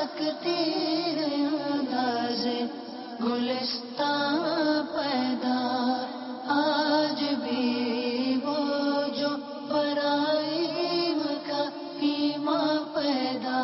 سکتی ہے انداز گلستان پیدا، آج بھی وہ جو برائی کا ایمان پیدا۔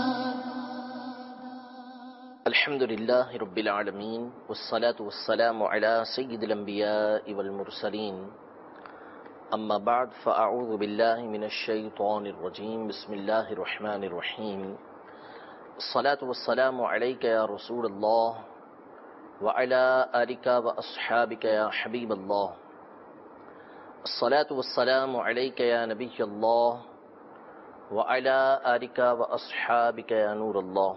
الحمد للہ رب العالمین والصلاة والسلام علی سید الانبیاء والمرسلین، اما بعد فاعوذ باللہ من الشیطان الرجیم، بسم اللہ الرحمن الرحیم۔ الصلاة والسلام علیک یا رسول اللہ وعلی آلک واصحابک یا حبیب اللہ، الصلاة والسلام علیک یا نبی اللہ وعلی آلک واصحابک یا نور اللہ۔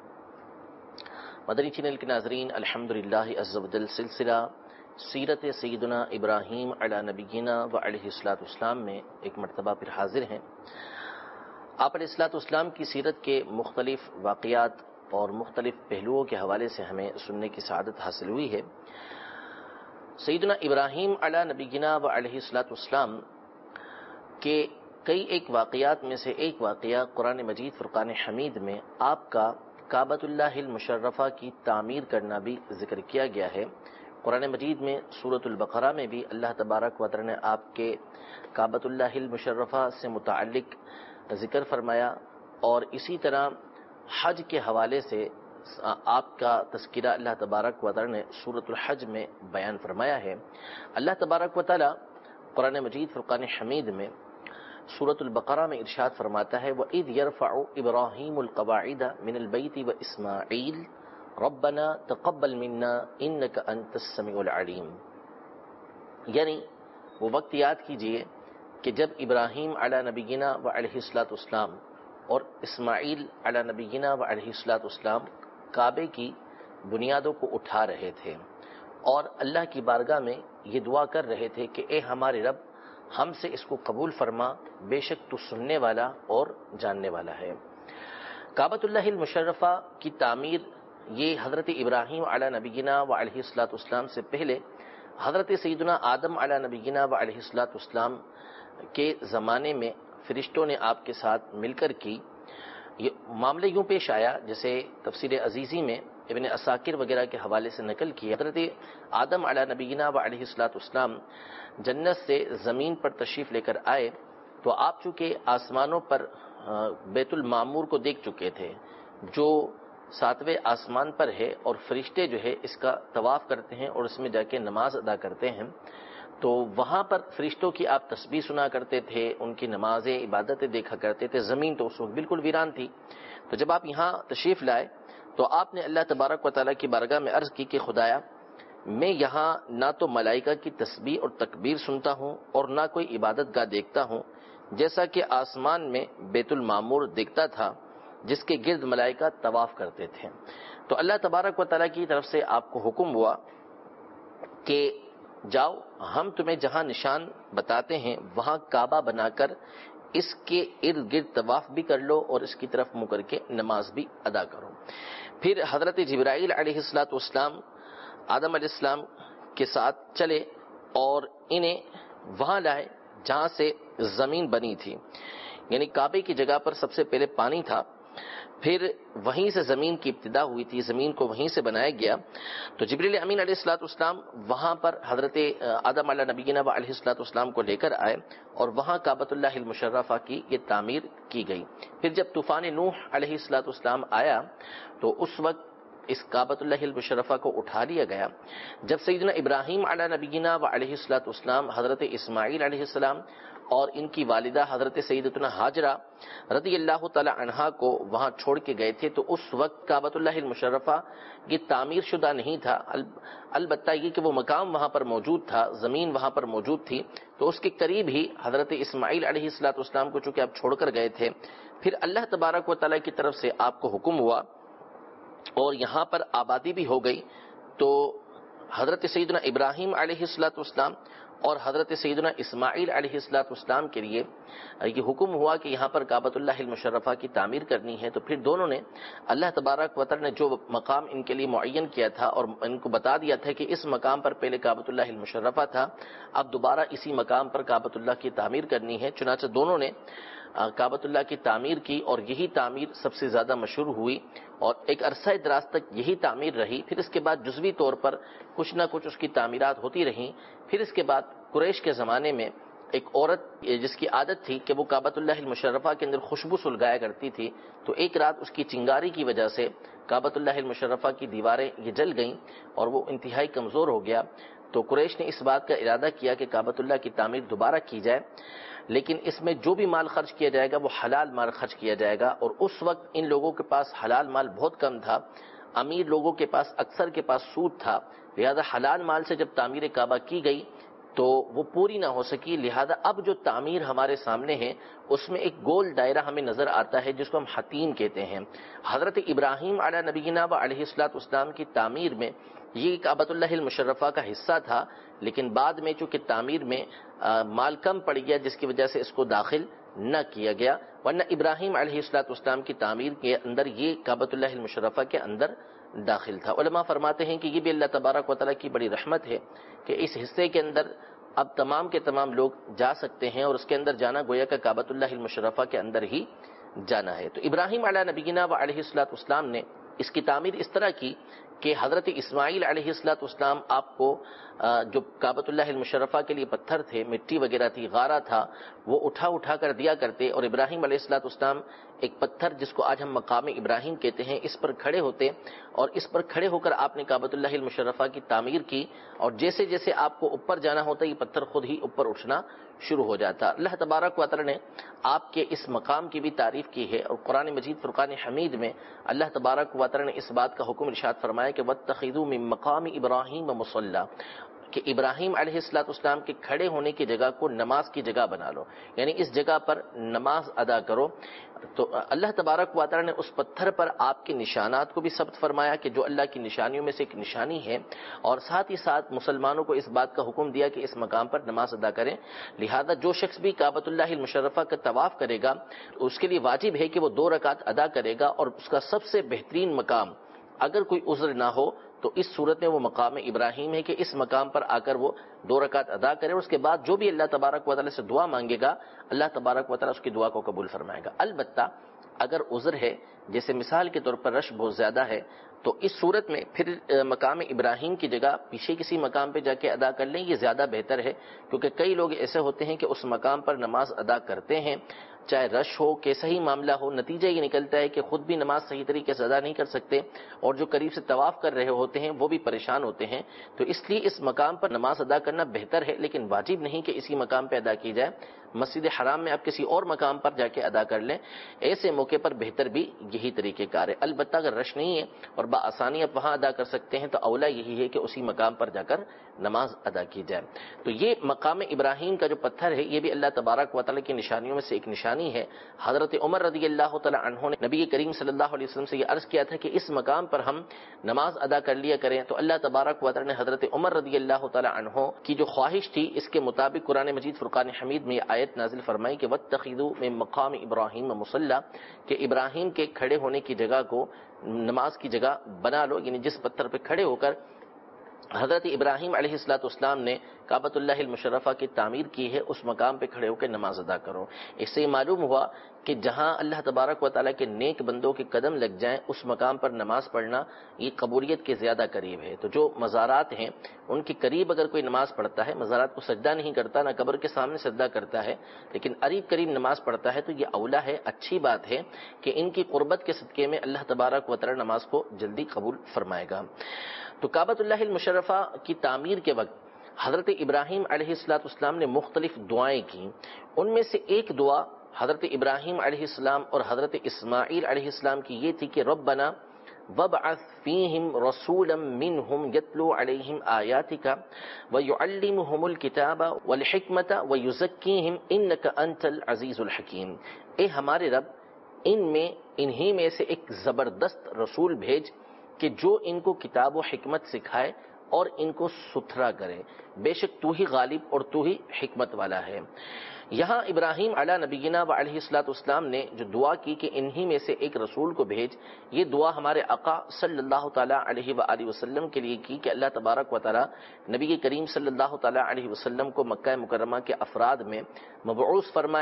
مدنی چینل کے ناظرین، الحمدللہ عز و جل سلسلہ سیرت سیدنا ابراہیم علی نبینا و علیہ الصلوۃ والسلام میں ایک مرتبہ پھر حاضر ہیں۔ آپ علیہ الصلوۃ والسلام کی سیرت کے مختلف واقعات اور مختلف پہلوؤں کے حوالے سے ہمیں سننے کی سعادت حاصل ہوئی ہے۔ سیدنا ابراہیم علی نبینا و علیہ الصلوۃ والسلام کے کئی ایک واقعات میں سے ایک واقعہ قرآن مجید فرقان حمید میں آپ کا کعبۃ اللہ المشرفہ کی تعمیر کرنا بھی ذکر کیا گیا ہے۔ قرآن مجید میں سورۃ البقرہ میں بھی اللہ تبارک و تعالی نے آپ کے کعبۃ اللہ المشرفہ سے متعلق ذکر فرمایا، اور اسی طرح حج کے حوالے سے آپ کا تذکرہ اللہ تبارک و تعالی نے سورۃ الحج میں بیان فرمایا ہے۔ اللہ تبارک و تعالی قرآن مجید فرقان حمید میں سورۃ البقرہ میں ارشاد فرماتا ہے وَإِذْ يَرْفَعُ إِبْرَاهِيمُ الْقَوَاعِدَ مِنَ الْبَيْتِ وَإِسْمَاعِيلُ رَبَّنَا تَقَبَّلْ مِنَّا إِنَّكَ أَنْتَ السَّمِيعُ الْعَلِيمُ، یعنی وہ وقت یاد کیجئے کہ جب ابراہیم علی نبینا و علیہ الصلوۃ والسلام اور اسماعیل علی نبینا و علیہ الصلوۃ والسلام کعبے کی بنیادوں کو اٹھا رہے تھے اور اللہ کی بارگاہ میں یہ دعا کر رہے تھے کہ اے ہمارے رب، ہم سے اس کو قبول فرما، بے شک تو سننے والا اور جاننے والا ہے۔ کعبۃ اللہ المشرفہ کی تعمیر یہ حضرت ابراہیم علی نبینا و علیہ الصلوۃ والسلام سے پہلے حضرت سیدنا آدم علی نبینا و علیہ الصلوۃ والسلام کے زمانے میں فرشتوں نے آپ کے ساتھ مل کر کی۔ یہ معاملہ یوں پیش آیا جیسے تفسیر عزیزی میں ابن عساکر وغیرہ کے حوالے سے نقل کی، حضرت آدم علی نبینا و علیہ الصلوۃ والسلام جنت سے زمین پر تشریف لے کر آئے تو آپ چونکہ آسمانوں پر بیت المعمور کو دیکھ چکے تھے جو 7ویں آسمان پر ہے، اور فرشتے جو ہے اس کا طواف کرتے ہیں اور اس میں جا کے نماز ادا کرتے ہیں، تو وہاں پر فرشتوں کی آپ تسبیح سنا کرتے تھے، ان کی نمازیں عبادتیں دیکھا کرتے تھے۔ زمین تو اس وقت بالکل ویران تھی، تو جب آپ یہاں تشریف لائے تو آپ نے اللہ تبارک و تعالیٰ کی بارگاہ میں عرض کی کہ خدایا، میں یہاں نہ تو ملائکہ کی تسبیح اور تکبیر سنتا ہوں اور نہ کوئی عبادت گاہ دیکھتا ہوں، جیسا کہ آسمان میں بیت المعمور دیکھتا تھا جس کے گرد ملائکہ طواف کرتے تھے۔ تو اللہ تبارک و تعالیٰ کی طرف سے آپ کو حکم ہوا کہ جاؤ، ہم تمہیں جہاں نشان بتاتے ہیں وہاں کعبہ بنا کر اس کے ارد گرد طواف بھی کر لو اور اس کی طرف منہ کر کے نماز بھی ادا کرو۔ پھر حضرت جبرائیل علیہ الصلوۃ والسلام آدم علیہ السلام کے ساتھ چلے اور انہیں وہاں لائے جہاں سے زمین بنی تھی، یعنی کعبے کی جگہ پر سب سے پہلے پانی تھا، پھر وہیں سے زمین کی ابتدا ہوئی تھی، زمین کو وہیں سے بنایا گیا۔ تو جبریل امین علیہ الصلوۃ والسلام وہاں پر حضرت آدم علیہ نبینا و علیہ الصلوۃ والسلام کو لے کر آئے اور وہاں کعبۃ اللہ المشرفہ کی یہ تعمیر کی گئی۔ پھر جب طوفان نوح علیہ الصلوۃ والسلام آیا تو اس وقت اس کعبۃ اللہ المشرفہ کو اٹھا لیا گیا۔ جب سیدنا ابراہیم علیہ نبینا و علیہ الصلوۃ والسلام حضرت اسماعیل علیہ السلام اور ان کی والدہ حضرت سیدتنا ہاجرہ رضی اللہ تعالی عنہا کو وہاں چھوڑ کے گئے تھے تو اس وقت کعبۃ اللہ المشرفہ یہ تعمیر شدہ نہیں تھا، البتہ یہ کہ وہ مقام وہاں پر موجود تھا، زمین وہاں پر موجود تھی، تو اس کے قریب ہی حضرت اسماعیل علیہ الصلوۃ والسلام کو چونکہ آپ چھوڑ کر گئے تھے، پھر اللہ تبارک و تعالیٰ کی طرف سے آپ کو حکم ہوا اور یہاں پر آبادی بھی ہو گئی۔ تو حضرت سیدنا ابراہیم علیہ الصلوۃ والسلام اور حضرت سیدنا اسماعیل علیہ الصلوۃ والسلام کے لیے یہ حکم ہوا کہ یہاں پر کعبۃ اللہ المشرفہ کی تعمیر کرنی ہے، تو پھر دونوں نے اللہ تبارک و تعالی نے جو مقام ان کے لیے معین کیا تھا اور ان کو بتا دیا تھا کہ اس مقام پر پہلے کعبۃ اللہ المشرفہ تھا، اب دوبارہ اسی مقام پر کعبۃ اللہ کی تعمیر کرنی ہے، چنانچہ دونوں نے کعبۃ اللہ کی تعمیر کی، اور یہی تعمیر سب سے زیادہ مشہور ہوئی اور ایک عرصہ دراز تک یہی تعمیر رہی. پھر اس کے بعد جزوی طور پر کچھ نہ کچھ اس کی تعمیرات ہوتی رہیں. پھر اس کے بعد قریش کے زمانے میں ایک عورت جس کی عادت تھی کہ وہ کعبۃ اللہ المشرفہ کے اندر خوشبو سلگایا کرتی تھی، تو ایک رات اس کی چنگاری کی وجہ سے کعبۃ اللہ المشرفہ کی دیواریں یہ جل گئیں اور وہ انتہائی کمزور ہو گیا. تو قریش نے اس بات کا ارادہ کیا کہ کعبۃ اللہ کی تعمیر دوبارہ کی جائے، لیکن اس میں جو بھی مال خرچ کیا جائے گا وہ حلال مال خرچ کیا جائے گا. اور اس وقت ان لوگوں کے پاس حلال مال بہت کم تھا، امیر لوگوں کے پاس اکثر کے پاس سود تھا، لہذا حلال مال سے جب تعمیر کعبہ کی گئی تو وہ پوری نہ ہو سکی. لہذا اب جو تعمیر ہمارے سامنے ہے اس میں ایک گول دائرہ ہمیں نظر آتا ہے جس کو ہم حتیم کہتے ہیں. حضرت ابراہیم علیہ نبینا و علیہ الصلوۃ والسلام کی تعمیر میں یہ کعبۃ اللہ المشرفہ کا حصہ تھا، لیکن بعد میں چونکہ تعمیر میں مال کم پڑ گیا جس کی وجہ سے اس کو داخل نہ کیا گیا، ورنہ ابراہیم علیہ الصلوۃ والسلام کی تعمیر کے اندر یہ کعبۃ اللہ المشرفہ کے اندر داخل تھا. علماء فرماتے ہیں کہ یہ بھی اللہ تبارک و تعالیٰ کی بڑی رحمت ہے کہ اس حصے کے اندر اب تمام کے تمام لوگ جا سکتے ہیں، اور اس کے اندر جانا گویا کہ کعبۃ اللہ المشرفہ کے اندر ہی جانا ہے. تو ابراہیم علیہ نبینا و علیہ الصلوۃ والسلام نے اس کی تعمیر اس طرح کی کہ حضرت اسماعیل علیہ الصلوۃ والسلام آپ کو جو کعبۃ اللہ المشرفہ کے لیے پتھر تھے، مٹی وغیرہ تھی، غارہ تھا، وہ اٹھا کر دیا کرتے، اور ابراہیم علیہ الصلوۃ والسلام ایک پتھر جس کو آج ہم مقام ابراہیم کہتے ہیں اس پر کھڑے ہوتے، اور اس پر کھڑے ہو کر آپ نے کعبۃ اللہ المشرفہ کی تعمیر کی، اور جیسے جیسے آپ کو اوپر جانا ہوتا یہ پتھر خود ہی اوپر اٹھنا شروع ہو جاتا. اللہ تبارک و تعالی نے آپ کے اس مقام کی بھی تعریف کی ہے، اور قرآن مجید فرقان حمید میں اللہ تبارک و تعالی نے اس بات کا حکم ارشاد فرمایا کہ واتخذوا من مقام ابراہیم مصلی، کہ ابراہیم علیہ الصلوۃ والسلام کے کھڑے ہونے کی جگہ کو نماز کی جگہ بنا لو، یعنی اس جگہ پر نماز ادا کرو. تو اللہ تبارک و تعالی نے اس پتھر پر آپ کے نشانات کو بھی ثبت فرمایا کہ جو اللہ کی نشانیوں میں سے ایک نشانی ہے، اور ساتھ ہی ساتھ مسلمانوں کو اس بات کا حکم دیا کہ اس مقام پر نماز ادا کریں. لہذا جو شخص بھی کعبۃ اللہ المشرفہ کا طواف کرے گا اس کے لیے واجب ہے کہ وہ 2 رکعت ادا کرے گا، اور اس کا سب سے بہترین مقام اگر کوئی عذر نہ ہو تو اس صورت میں وہ مقام ابراہیم ہے کہ اس مقام پر آ کر وہ 2 رکعت ادا کرے، اور اس کے بعد جو بھی اللہ تبارک و تعالی سے دعا مانگے گا اللہ تبارک و تعالی اس کی دعا کو قبول فرمائے گا. البتہ اگر عذر ہے، جیسے مثال کے طور پر رش بہت زیادہ ہے، تو اس صورت میں پھر مقام ابراہیم کی جگہ پیچھے کسی مقام پہ جا کے ادا کر لیں، یہ زیادہ بہتر ہے، کیونکہ کئی لوگ ایسے ہوتے ہیں کہ اس مقام پر نماز ادا کرتے ہیں، چاہے رش ہو کیسا ہی معاملہ ہو، نتیجہ یہ نکلتا ہے کہ خود بھی نماز صحیح طریقے سے ادا نہیں کر سکتے، اور جو قریب سے طواف کر رہے ہوتے ہیں وہ بھی پریشان ہوتے ہیں. تو اس لیے اس مقام پر نماز ادا کرنا بہتر ہے، لیکن واجب نہیں کہ اسی مقام پہ ادا کی جائے. مسجد حرام میں آپ کسی اور مقام پر جا کے ادا کر لیں، ایسے موقع پر بہتر بھی یہی طریقہ کار ہے. البتہ اگر رش نہیں ہے اور بآسانی آپ وہاں ادا کر سکتے ہیں تو اولا یہی ہے کہ اسی مقام پر جا کر نماز ادا کی جائے. تو یہ مقام ابراہیم کا جو پتھر ہے یہ بھی اللہ تبارک و تعالی کی نشانیوں میں سے ایک نشانی ہے. حضرت عمر رضی اللہ تعالی عنہ نے نبی کریم صلی اللہ علیہ وسلم سے یہ عرض کیا تھا کہ اس مقام پر ہم نماز ادا کر لیا کریں، تو اللہ تبارک و تعالی نے حضرت عمر رضی اللہ تعالی عنہ کی جو خواہش تھی اس کے مطابق قرآن مجید فرقان حمید میں یہ آیت نازل فرمائی کہ واتخذوا من مقام ابراہیم مصلی، کہ ابراہیم کے کھڑے ہونے کی جگہ کو نماز کی جگہ بنا لو، یعنی جس پتھر پہ کھڑے ہو کر حضرت ابراہیم علیہ الصلوۃ والسلام نے کعبۃ اللہ المشرفہ کی تعمیر کی ہے اس مقام پہ کھڑے ہو کے نماز ادا کرو. اس سے معلوم ہوا کہ جہاں اللہ تبارک و تعالیٰ کے نیک بندوں کے قدم لگ جائیں اس مقام پر نماز پڑھنا یہ قبولیت کے زیادہ قریب ہے. تو جو مزارات ہیں ان کے قریب اگر کوئی نماز پڑھتا ہے، مزارات کو سجدہ نہیں کرتا، نہ قبر کے سامنے سجدہ کرتا ہے، لیکن قریب نماز پڑھتا ہے، تو یہ اولا ہے، اچھی بات ہے کہ ان کی قربت کے صدقے میں اللہ تبارک و تعالیٰ نماز کو جلدی قبول فرمائے گا. تو کعبۃ اللہ المشرفہ کی تعمیر کے وقت حضرت ابراہیم علیہ الصلوۃ والسلام نے مختلف دعائیں کی. ان میں سے ایک دعا حضرت ابراہیم علیہ السلام اور حضرت اسماعیل علیہ السلام کی یہ تھی کہ ربنا وابعث فیہم رسولا منہم یتلو علیہم آیاتک ویعلمہم الکتاب والحکمت ویزکیہم انک انت العزیز الحکیم. اے ہمارے رب، انہی میں سے ایک زبردست رسول بھیج کہ جو ان کو کتاب و حکمت سکھائے اور ان کو ستھرا کرے، بے شک تو ہی غالب اور تو ہی حکمت والا ہے. یہاں ابراہیم علیہ نبینا و علیہ الصلوۃ والسلام نے جو دعا کی کہ انہی میں سے ایک رسول کو بھیج، یہ دعا ہمارے آقا صلی اللہ تعالیٰ علیہ وآلہ وسلم کے لیے کی کہ اللہ تبارک و تعالیٰ نبی کریم صلی اللہ تعالیٰ علیہ وسلم کو مکہ مکرمہ کے افراد میں مبعوث فرمائے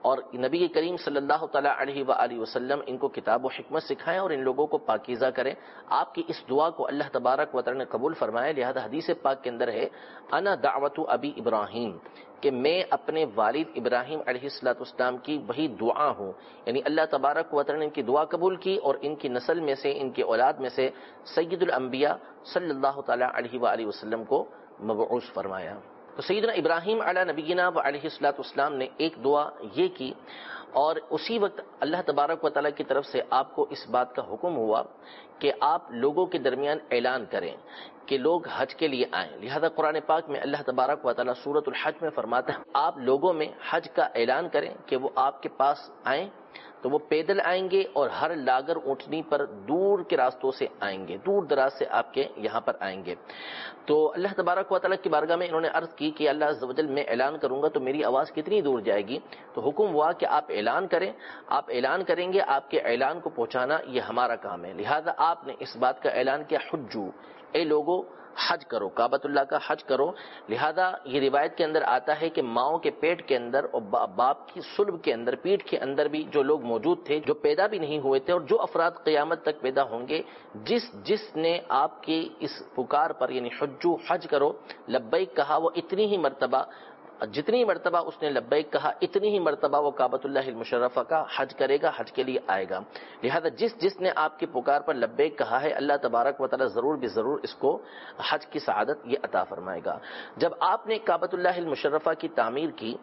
اور نبی کریم صلی اللہ تعالیٰ علیہ وآلہ وسلم ان کو کتاب و حکمت سکھائیں اور ان لوگوں کو پاکیزہ کریں. آپ کی اس دعا کو اللہ تبارک و تعالیٰ نے قبول فرمایا. لہذا حدیث پاک کے اندر ہے انا دعوت ابی ابراہیم، کہ میں اپنے والد ابراہیم علیہ السلام کی وہی دعا ہوں. یعنی اللہ تبارک و تعالیٰ نے ان کی دعا قبول کی اور ان کی نسل میں سے، ان کی اولاد میں سے سید الانبیاء صلی اللہ تعالیٰ علیہ وآلہ وسلم کو مبعوث فرمایا. تو سیدنا ابراہیم علی نبینا و علیہ السلام نے ایک دعا یہ کی، اور اسی وقت اللہ تبارک و تعالیٰ کی طرف سے آپ کو اس بات کا حکم ہوا کہ آپ لوگوں کے درمیان اعلان کریں کہ لوگ حج کے لیے آئیں. لہذا قرآن پاک میں اللہ تبارک و تعالیٰ سورۃ الحج میں فرماتا ہے آپ لوگوں میں حج کا اعلان کریں کہ وہ آپ کے پاس آئیں. تو وہ پیدل آئیں گے اور ہر لاگر اونٹنی پر دور کے راستوں سے آئیں گے، دور دراز سے آپ کے یہاں پر آئیں گے. تو اللہ تبارک و تعالیٰ کی بارگاہ میں انہوں نے عرض کی کہ اللہ عز و جل میں اعلان کروں گا تو میری آواز کتنی دور جائے گی؟ تو حکم ہوا کہ آپ اعلان کریں، آپ اعلان کریں گے، آپ کے اعلان کو پہنچانا یہ ہمارا کام ہے. لہذا آپ نے اس بات کا اعلان کیا، حجو، اے لوگوں حج کرو، کعبۃ اللہ کا حج کرو. لہذا یہ روایت کے اندر آتا ہے کہ ماؤں کے پیٹ کے اندر اور باپ کی صلب کے اندر، پیٹھ کے اندر بھی جو لوگ موجود تھے، جو پیدا بھی نہیں ہوئے تھے، اور جو افراد قیامت تک پیدا ہوں گے، جس نے آپ کی اس پکار پر یعنی حجو حج کرو لبیک کہا، وہ اتنی ہی مرتبہ، جتنی مرتبہ اس نے لبیک کہا اتنی ہی مرتبہ وہ کعبۃ اللہ المشرفہ کا حج کرے گا، حج کے لیے آئے گا. لہذا جس نے آپ کی پکار پر لبیک کہا ہے، اللہ تبارک و تعالی ضرور بھی ضرور اس کو حج کی سعادت یہ عطا فرمائے گا. جب آپ نے کعبۃ اللہ المشرفہ کی تعمیر کی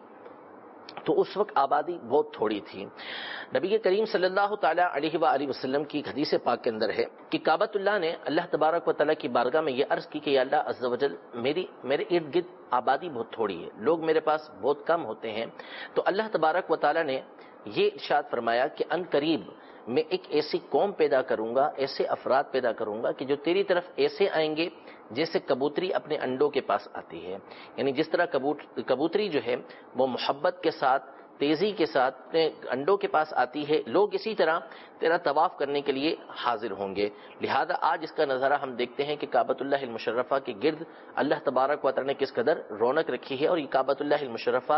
تو اس وقت آبادی بہت تھوڑی تھی. نبی کریم صلی اللہ تعالیٰ علیہ وآلہ وسلم کی حدیث پاک کے اندر ہے کہ کعبۃ اللہ نے اللہ تبارک و تعالیٰ کی بارگاہ میں یہ عرض کی کہ یا اللہ عز و جل میرے ارد گرد آبادی بہت تھوڑی ہے، لوگ میرے پاس بہت کم ہوتے ہیں. تو اللہ تبارک و تعالیٰ نے یہ ارشاد فرمایا کہ ان قریب میں ایک ایسی قوم پیدا کروں گا، ایسے افراد پیدا کروں گا کہ جو تیری طرف ایسے آئیں گے جیسے کبوتری اپنے انڈوں کے پاس آتی ہے. یعنی جس طرح کبوتری جو ہے وہ محبت کے ساتھ، تیزی کے ساتھ اپنے انڈوں کے پاس آتی ہے، لوگ اسی طرح تیرا طواف کرنے کے لیے حاضر ہوں گے. لہذا آج اس کا نظارہ ہم دیکھتے ہیں کہ کعبۃ اللہ المشرفہ کے گرد اللہ تبارک و تعالی نے کس قدر رونق رکھی ہے. اور یہ کعبۃ اللہ المشرفہ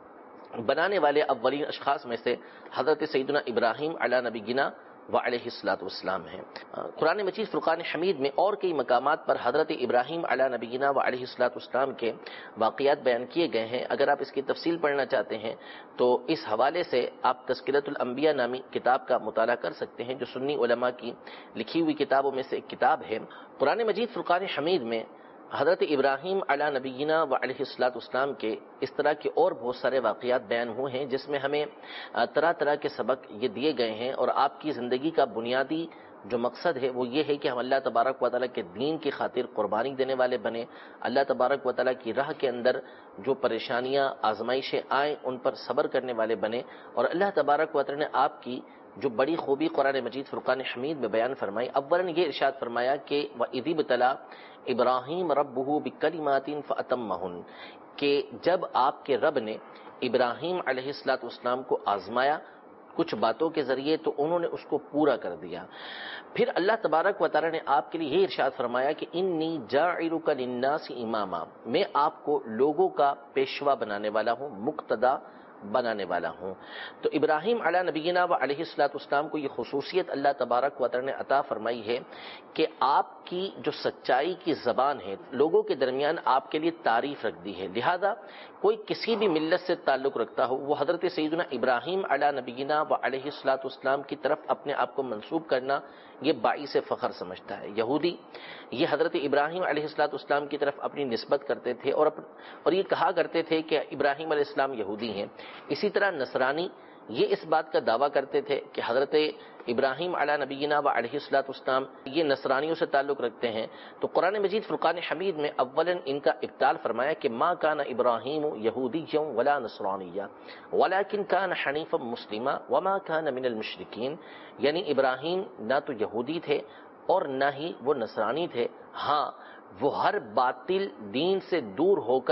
بنانے والے اولین اشخاص میں سے حضرت سیدنا ابراہیم علی نبینا و علیہ السلام ہیں. قرآن مجید فرقان حمید میں اور کئی مقامات پر حضرت ابراہیم علی نبینا و علیہ السلام کے واقعات بیان کیے گئے ہیں. اگر آپ اس کی تفصیل پڑھنا چاہتے ہیں تو اس حوالے سے آپ تذکرۃ الانبیاء نامی کتاب کا مطالعہ کر سکتے ہیں، جو سنی علماء کی لکھی ہوئی کتابوں میں سے ایک کتاب ہے. قرآن مجید فرقان حمید میں حضرت ابراہیم علی نبینا و علیہ السلام کے اس طرح کے اور بہت سارے واقعات بیان ہوئے ہیں جس میں ہمیں طرح طرح کے سبق یہ دیے گئے ہیں. اور آپ کی زندگی کا بنیادی جو مقصد ہے وہ یہ ہے کہ ہم اللہ تبارک و تعالیٰ کے دین کی خاطر قربانی دینے والے بنیں، اللہ تبارک و تعالیٰ کی راہ کے اندر جو پریشانیاں آزمائشیں آئیں ان پر صبر کرنے والے بنیں. اور اللہ تبارک و تعالیٰ نے آپ کی جو بڑی خوبی قرآن مجید فرقان حمید میں بیان فرمائی، اولاً یہ ارشاد فرمایا کہ وَإِذِ ابْتَلَىٰ ابراہیم ربہ بکلمات فاتمہن، کہ جب آپ کے رب نے ابراہیم علیہ السلام کو آزمایا کچھ باتوں کے ذریعے تو انہوں نے اس کو پورا کر دیا. پھر اللہ تبارک و تعالی نے آپ کے لیے یہ ارشاد فرمایا کہ انی جاعلک للناس اماما، میں آپ کو لوگوں کا پیشوا بنانے والا ہوں، مقتدا بنانے والا ہوں. تو ابراہیم علی نبینا و علیہ السلام کو یہ خصوصیت اللہ تبارک و تعالی نے عطا فرمائی ہے کہ آپ کی جو سچائی کی زبان ہے لوگوں کے درمیان آپ کے لیے تعریف رکھ دی ہے. لہذا کوئی کسی بھی ملت سے تعلق رکھتا ہو وہ حضرت سیدنا ابراہیم علی نبینا و علیہ السلام کی طرف اپنے آپ کو منسوب کرنا یہ باعث فخر سمجھتا ہے. یہودی یہ حضرت ابراہیم علیہ السلام کی طرف اپنی نسبت کرتے تھے اور یہ کہا کرتے تھے کہ ابراہیم علیہ السلام یہودی ہیں. اسی طرح نصرانی یہ اس بات کا دعویٰ کرتے تھے کہ حضرت ابراہیم علی نبینا و علیہ السلام یہ نصرانیوں سے تعلق رکھتے ہیں. تو قرآن مجید فرقان حمید میں اولاً ان کا ابطال فرمایا کہ ما کان ابراہیم یہودیا ولا نصرانیا ولکن کان حنیفا مسلما وما کان من المشرکین، یعنی ابراہیم نہ تو یہودی تھے اور نہ ہی وہ نصرانی تھے، ہاں وہ ہر باطل دین سے دور ہو کر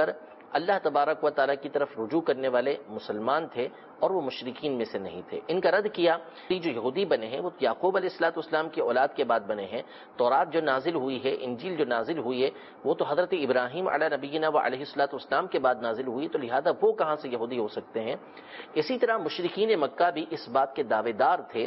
اللہ تبارک و تعالیٰ کی طرف رجوع کرنے والے مسلمان تھے اور وہ مشرکین میں سے نہیں تھے۔ ان کا رد کیا کہ جو یہودی بنے ہیں وہ یعقوب علیہ السلام کی اولاد کے بعد بنے ہیں، تورات جو نازل ہوئی ہے، انجیل جو نازل ہوئی ہے، وہ تو حضرت ابراہیم علیہ نبینا و علیہ السلام کے بعد نازل ہوئی، تو لہذا وہ کہاں سے یہودی ہو سکتے ہیں۔ اسی طرح مشرکین مکہ بھی اس بات کے دعوے دار تھے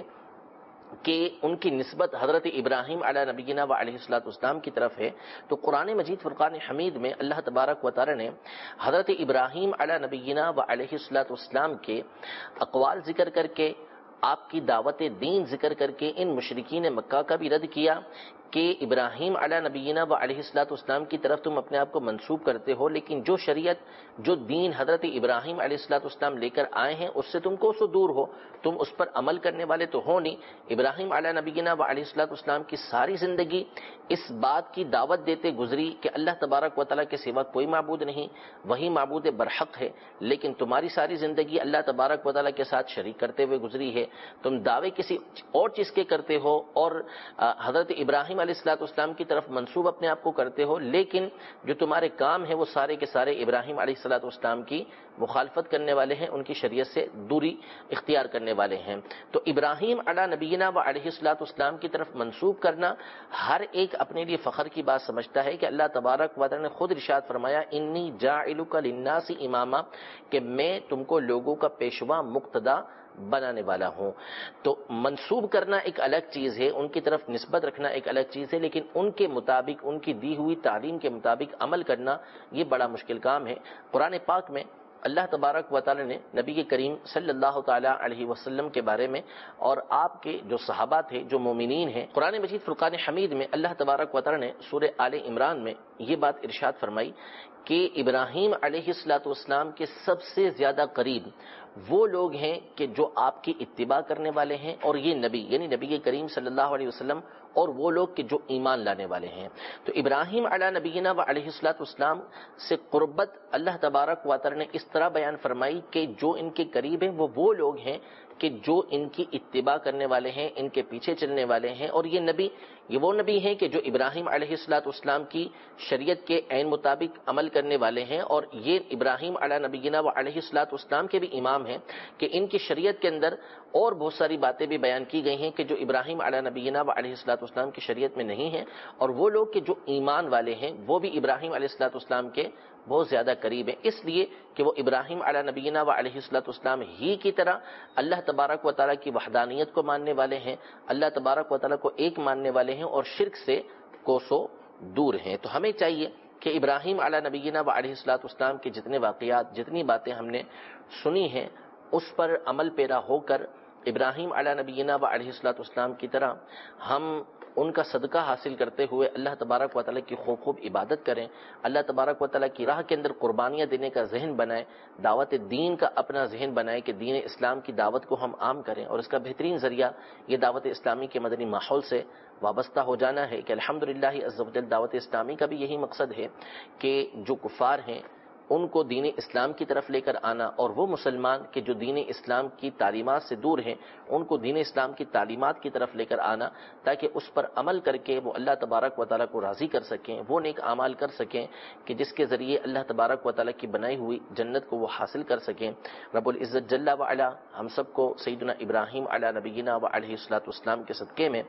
کہ ان کی نسبت حضرت ابراہیم علیہ نبینا و علیہ السلام کی طرف ہے۔ تو قرآن مجید فرقان حمید میں اللہ تبارک و تعالی نے حضرت ابراہیم علیہ نبینا و علیہ السلام کے اقوال ذکر کر کے، آپ کی دعوت دین ذکر کر کے ان مشرکین مکہ کا بھی رد کیا کہ ابراہیم علیہ نبینا و علیہ السلام کی طرف تم اپنے آپ کو منسوب کرتے ہو، لیکن جو شریعت جو دین حضرت ابراہیم علیہ السلام لے کر آئے ہیں اس سے تم کو سو دور ہو، تم اس پر عمل کرنے والے تو ہو نہیں۔ ابراہیم علیہ نبینا و علیہ السلام کی ساری زندگی اس بات کی دعوت دیتے گزری کہ اللہ تبارک و تعالیٰ کے سوا کوئی معبود نہیں، وہی معبود برحق ہے، لیکن تمہاری ساری زندگی اللہ تبارک و تعالیٰ کے ساتھ شریک کرتے ہوئے گزری ہے، تم دعوے کسی اور چیز کے کرتے ہو اور حضرت ابراہیم علیہ السلام کی طرف منسوب اپنے آپ کو کرتے ہو، لیکن جو تمہارے کام ہیں وہ سارے کے سارے ابراہیم علیہ السلام کی مخالفت کرنے والے ہیں، ان کی شریعت سے دوری اختیار کرنے والے ہیں۔ تو ابراہیم علیہ نبینا و علیہ السلام کی طرف منسوب کرنا ہر ایک اپنے لیے فخر کی بات سمجھتا ہے کہ اللہ تبارک و تعالی نے خود ارشاد فرمایا انی جاعلک للناس اماما، کہ میں تم کو لوگوں کا پیشوا مقتدا بنانے والا ہوں۔ تو منسوب کرنا ایک الگ چیز ہے، ان کی طرف نسبت رکھنا ایک الگ چیز ہے، لیکن ان کے مطابق، ان کی دی ہوئی تعلیم کے مطابق عمل کرنا یہ بڑا مشکل کام ہے۔ قرآن پاک میں اللہ تبارک و تعالی نے نبی کریم صلی اللہ تعالی علیہ وسلم کے بارے میں اور آپ کے جو صحابہ تھے، جو مومنین ہیں، قرآن مجید فرقان حمید میں اللہ تبارک و تعالی نے سورہ آل عمران میں یہ بات ارشاد فرمائی کہ ابراہیم علیہ السلام کے سب سے زیادہ قریب وہ لوگ ہیں کہ جو آپ کی اتباع کرنے والے ہیں، اور یہ نبی یعنی نبی کریم صلی اللہ علیہ وسلم اور وہ لوگ کہ جو ایمان لانے والے ہیں۔ تو ابراہیم علیہ نبینا و علیہ السلام سے قربت اللہ تبارک و تعالی نے اس طرح بیان فرمائی کہ جو ان کے قریب ہیں وہ لوگ ہیں کہ جو ان کی اتباع کرنے والے ہیں، ان کے پیچھے چلنے والے ہیں، اور یہ وہ نبی ہیں کہ جو ابراہیم علیہ السلام کی شریعت کے عین مطابق عمل کرنے والے ہیں، اور یہ ابراہیم علیہ نبینا و علیہ السلام کے بھی امام ہیں کہ ان کی شریعت کے اندر اور بہت ساری باتیں بھی بیان کی گئی ہیں کہ جو ابراہیم علیہ نبینا و علیہ السلام کی شریعت میں نہیں ہیں، اور وہ لوگ کہ جو ایمان والے ہیں وہ بھی ابراہیم علیہ السلام کے بہت زیادہ قریب ہیں، اس لیے کہ وہ ابراہیم علیہ نبینا و علیہ السلام ہی کی طرح اللہ تبارک و تعالیٰ کی وحدانیت کو ماننے والے ہیں، اللہ تبارک و تعالیٰ کو ایک ماننے والے ہیں، اور شرک سے کوسوں دور ہیں۔ تو ہمیں چاہیے کہ ابراہیم علیہ نبینا و علیہ السلام کے جتنے واقعات، جتنی باتیں ہم نے سنی ہیں، اس پر عمل پیرا ہو کر ابراہیم علیہ نبینا و علیہ السلام کی طرح ہم ان کا صدقہ حاصل کرتے ہوئے اللہ تبارک و تعالیٰ کی خوب عبادت کریں، اللہ تبارک و تعالیٰ کی راہ کے اندر قربانیاں دینے کا ذہن بنائیں، دعوت دین کا اپنا ذہن بنائیں کہ دین اسلام کی دعوت کو ہم عام کریں، اور اس کا بہترین ذریعہ یہ دعوت اسلامی کے مدنی ماحول سے وابستہ ہو جانا ہے کہ الحمدللہ عز و جل دعوت اسلامی کا بھی یہی مقصد ہے کہ جو کفار ہیں ان کو دین اسلام کی طرف لے کر آنا، اور وہ مسلمان کہ جو دین اسلام کی تعلیمات سے دور ہیں ان کو دین اسلام کی تعلیمات کی طرف لے کر آنا، تاکہ اس پر عمل کر کے وہ اللہ تبارک و تعالیٰ کو راضی کر سکیں، وہ نیک اعمال کر سکیں کہ جس کے ذریعے اللہ تبارک و تعالیٰ کی بنائی ہوئی جنت کو وہ حاصل کر سکیں۔ رب العزت جل وعلا ہم سب کو سیدنا ابراہیم علیہ نبینا و علیہ السلام کے صدقے میں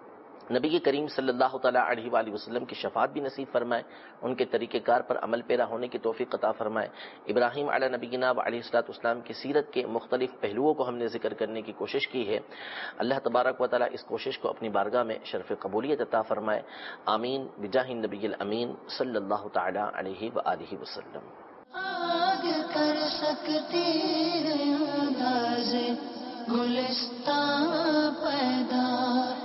نبی کریم صلی اللہ تعالیٰ علیہ وآلہ وسلم کی شفاعت بھی نصیب فرمائے، ان کے طریقہ کار پر عمل پیرا ہونے کی توفیق عطا فرمائے۔ ابراہیم علیہ نبینا و علیہ السلام کی سیرت کے مختلف پہلوؤں کو ہم نے ذکر کرنے کی کوشش کی ہے، اللہ تبارک و تعالیٰ اس کوشش کو اپنی بارگاہ میں شرف قبولیت عطا فرمائے، آمین بجاہ النبی الامین صلی اللہ تعالیٰ علیہ وآلہ وسلم۔ آگ کر سکتی ہے انداز گلستان پیدا